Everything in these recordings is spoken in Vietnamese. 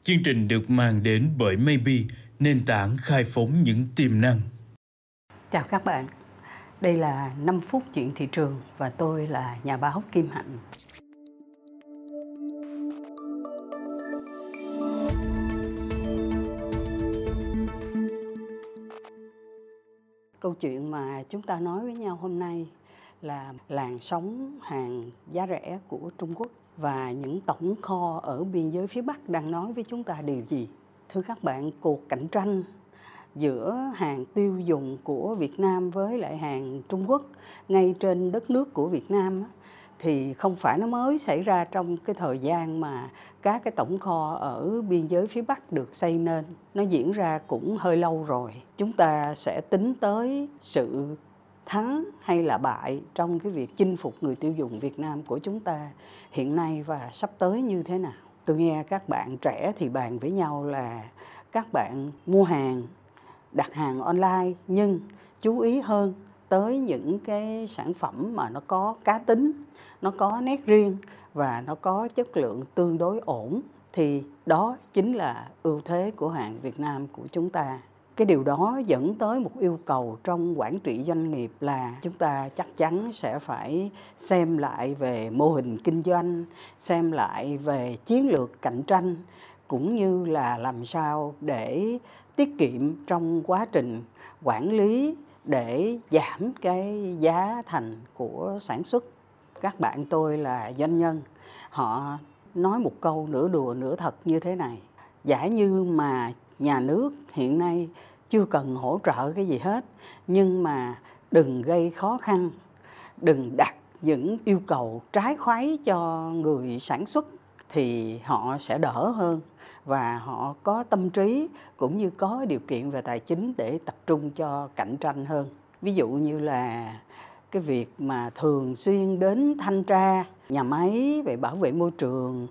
Chương trình được mang đến bởi Maybe, nền tảng khai phóng những tiềm năng. Chào các bạn, đây là 5 phút chuyện thị trường và tôi là nhà báo Kim Hạnh. Câu chuyện mà chúng ta nói với nhau hôm nay là làn sóng hàng giá rẻ của Trung Quốc và những tổng kho ở biên giới phía Bắc đang nói với chúng ta điều gì. Thưa các bạn, cuộc cạnh tranh giữa hàng tiêu dùng của Việt Nam với lại hàng Trung Quốc ngay trên đất nước của Việt Nam thì không phải nó mới xảy ra trong cái thời gian mà các cái tổng kho ở biên giới phía Bắc được xây nên. Nó diễn ra cũng hơi lâu rồi. Chúng ta sẽ tính tới sự thắng hay là bại trong cái việc chinh phục người tiêu dùng Việt Nam của chúng ta hiện nay và sắp tới như thế nào. Tôi nghe các bạn trẻ thì bàn với nhau là các bạn mua hàng, đặt hàng online nhưng chú ý hơn tới những cái sản phẩm mà nó có cá tính, nó có nét riêng và nó có chất lượng tương đối ổn, thì đó chính là ưu thế của hàng Việt Nam của chúng ta. Cái điều đó dẫn tới một yêu cầu trong quản trị doanh nghiệp là chúng ta chắc chắn sẽ phải xem lại về mô hình kinh doanh, xem lại về chiến lược cạnh tranh, cũng như là làm sao để tiết kiệm trong quá trình quản lý để giảm cái giá thành của sản xuất. Các bạn tôi là doanh nhân, họ nói một câu nửa đùa nửa thật như thế này: giả như mà nhà nước hiện nay chưa cần hỗ trợ cái gì hết, nhưng mà đừng gây khó khăn, đừng đặt những yêu cầu trái khoái cho người sản xuất thì họ sẽ đỡ hơn và họ có tâm trí cũng như có điều kiện về tài chính để tập trung cho cạnh tranh hơn. Ví dụ như là cái việc mà thường xuyên đến thanh tra nhà máy về bảo vệ môi trường,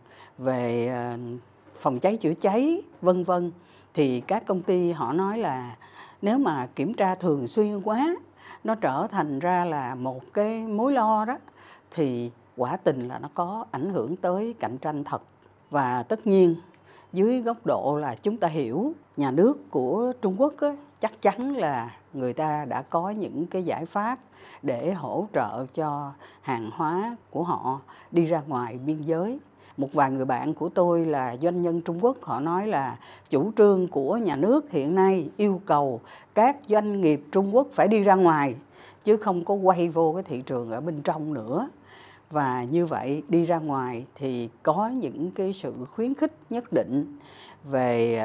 về phòng cháy chữa cháy vân vân, thì các công ty họ nói là nếu mà kiểm tra thường xuyên quá, nó trở thành ra là một cái mối lo đó, thì quả tình là nó có ảnh hưởng tới cạnh tranh thật. Và tất nhiên dưới góc độ là chúng ta hiểu nhà nước của Trung Quốc chắc chắn là người ta đã có những cái giải pháp để hỗ trợ cho hàng hóa của họ đi ra ngoài biên giới. Một vài người bạn của tôi là doanh nhân Trung Quốc, họ nói là chủ trương của nhà nước hiện nay yêu cầu các doanh nghiệp Trung Quốc phải đi ra ngoài chứ không có quay vô cái thị trường ở bên trong nữa. Và như vậy đi ra ngoài thì có những cái sự khuyến khích nhất định về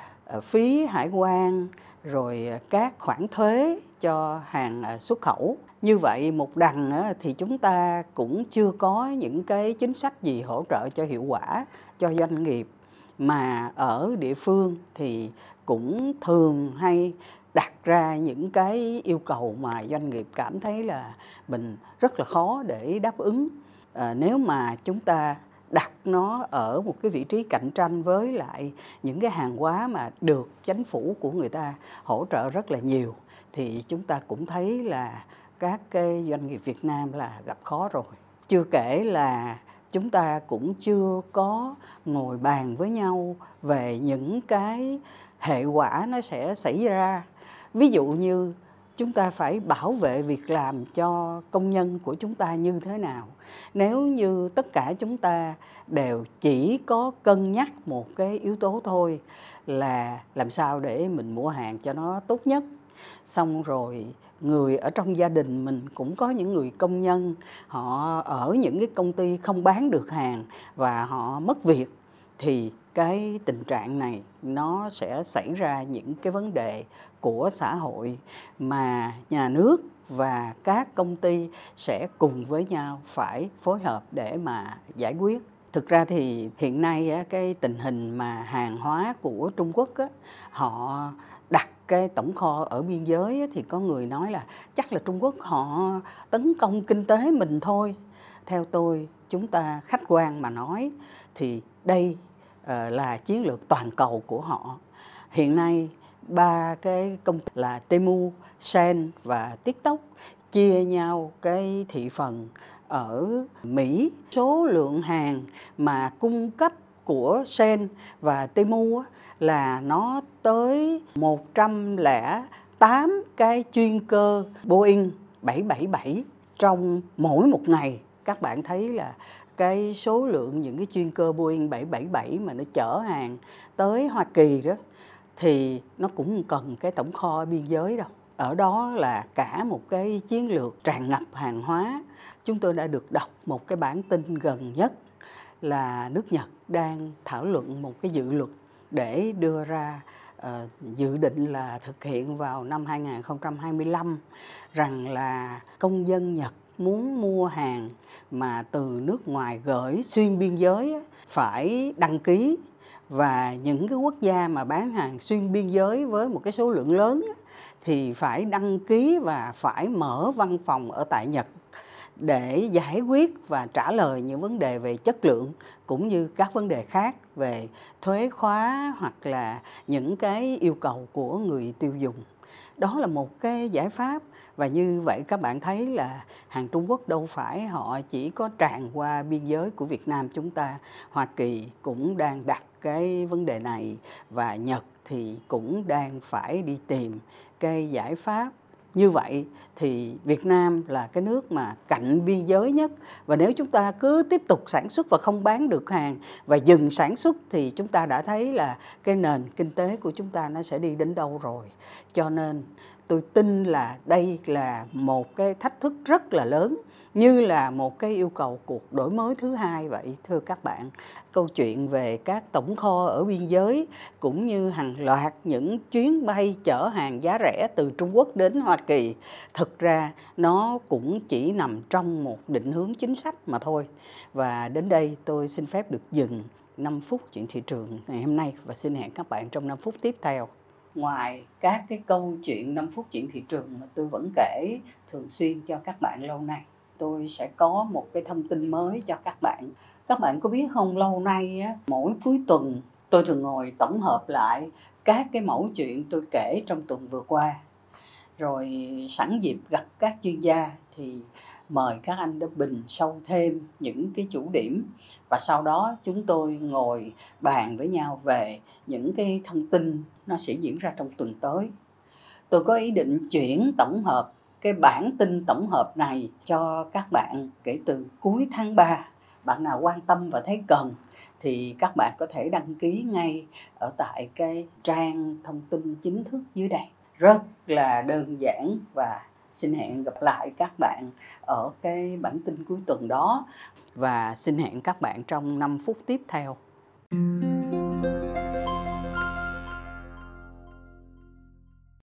phí hải quan, rồi các khoản thuế cho hàng xuất khẩu. Như vậy một đằng thì chúng ta cũng chưa có những cái chính sách gì hỗ trợ cho hiệu quả cho doanh nghiệp, mà ở địa phương thì cũng thường hay đặt ra những cái yêu cầu mà doanh nghiệp cảm thấy là mình rất là khó để đáp ứng. Nếu mà chúng ta đặt nó ở một cái vị trí cạnh tranh với lại những cái hàng hóa mà được chính phủ của người ta hỗ trợ rất là nhiều, thì chúng ta cũng thấy là các cái doanh nghiệp Việt Nam là gặp khó rồi. Chưa kể là chúng ta cũng chưa có ngồi bàn với nhau về những cái hệ quả nó sẽ xảy ra. Ví dụ như chúng ta phải bảo vệ việc làm cho công nhân của chúng ta như thế nào. Nếu như tất cả chúng ta đều chỉ có cân nhắc một cái yếu tố thôi là làm sao để mình mua hàng cho nó tốt nhất, xong rồi người ở trong gia đình mình cũng có những người công nhân, họ ở những cái công ty không bán được hàng và họ mất việc, thì cái tình trạng này nó sẽ xảy ra những cái vấn đề của xã hội mà nhà nước và các công ty sẽ cùng với nhau phải phối hợp để mà giải quyết. Thực ra thì hiện nay cái tình hình mà hàng hóa của Trung Quốc họ đặt cái tổng kho ở biên giới thì có người nói là chắc là Trung Quốc họ tấn công kinh tế mình thôi. Theo tôi, chúng ta khách quan mà nói thì đây là chiến lược toàn cầu của họ. Hiện nay ba cái công ty là Temu, Shein và TikTok chia nhau cái thị phần ở Mỹ. Số lượng hàng mà cung cấp của Sen và Temu là nó tới 108 cái chuyên cơ Boeing 777 trong mỗi một ngày. Các bạn thấy là cái số lượng những cái chuyên cơ Boeing 777 mà nó chở hàng tới Hoa Kỳ đó thì nó cũng không cần cái tổng kho biên giới đâu. Ở đó là cả một cái chiến lược tràn ngập hàng hóa. Chúng tôi đã được đọc một cái bản tin gần nhất là nước Nhật đang thảo luận một cái dự luật để đưa ra dự định là thực hiện vào năm 2025 rằng là công dân Nhật muốn mua hàng mà từ nước ngoài gửi xuyên biên giới phải đăng ký, và những cái quốc gia mà bán hàng xuyên biên giới với một cái số lượng lớn thì phải đăng ký và phải mở văn phòng ở tại Nhật để giải quyết và trả lời những vấn đề về chất lượng cũng như các vấn đề khác về thuế khóa hoặc là những cái yêu cầu của người tiêu dùng. Đó là một cái giải pháp. Và như vậy các bạn thấy là hàng Trung Quốc đâu phải họ chỉ có tràn qua biên giới của Việt Nam chúng ta. Hoa Kỳ cũng đang đặt cái vấn đề này và Nhật thì cũng đang phải đi tìm cái giải pháp. Như vậy thì Việt Nam là cái nước mà cạnh biên giới nhất, và nếu chúng ta cứ tiếp tục sản xuất và không bán được hàng và dừng sản xuất thì chúng ta đã thấy là cái nền kinh tế của chúng ta nó sẽ đi đến đâu rồi. Cho nên tôi tin là đây là một cái thách thức rất là lớn, như là một cái yêu cầu cuộc đổi mới thứ hai vậy thưa các bạn. Câu chuyện về các tổng kho ở biên giới cũng như hàng loạt những chuyến bay chở hàng giá rẻ từ Trung Quốc đến Hoa Kỳ, thực ra nó cũng chỉ nằm trong một định hướng chính sách mà thôi. Và đến đây tôi xin phép được dừng 5 phút chuyện thị trường ngày hôm nay và xin hẹn các bạn trong 5 phút tiếp theo. Ngoài các cái câu chuyện 5 phút chuyện thị trường mà tôi vẫn kể thường xuyên cho các bạn lâu nay, tôi sẽ có một cái thông tin mới cho các bạn. Các bạn có biết không, lâu nay á, mỗi cuối tuần tôi thường ngồi tổng hợp lại các cái mẩu chuyện tôi kể trong tuần vừa qua. Rồi sẵn dịp gặp các chuyên gia thì mời các anh đã bình sâu thêm những cái chủ điểm, và sau đó chúng tôi ngồi bàn với nhau về những cái thông tin nó sẽ diễn ra trong tuần tới. Tôi có ý định chuyển tổng hợp cái bản tin tổng hợp này cho các bạn kể từ cuối tháng 3. Bạn nào quan tâm và thấy cần thì các bạn có thể đăng ký ngay ở tại cái trang thông tin chính thức dưới đây. Rất là đơn giản, và xin hẹn gặp lại các bạn ở cái bản tin cuối tuần đó, và xin hẹn các bạn trong 5 phút tiếp theo.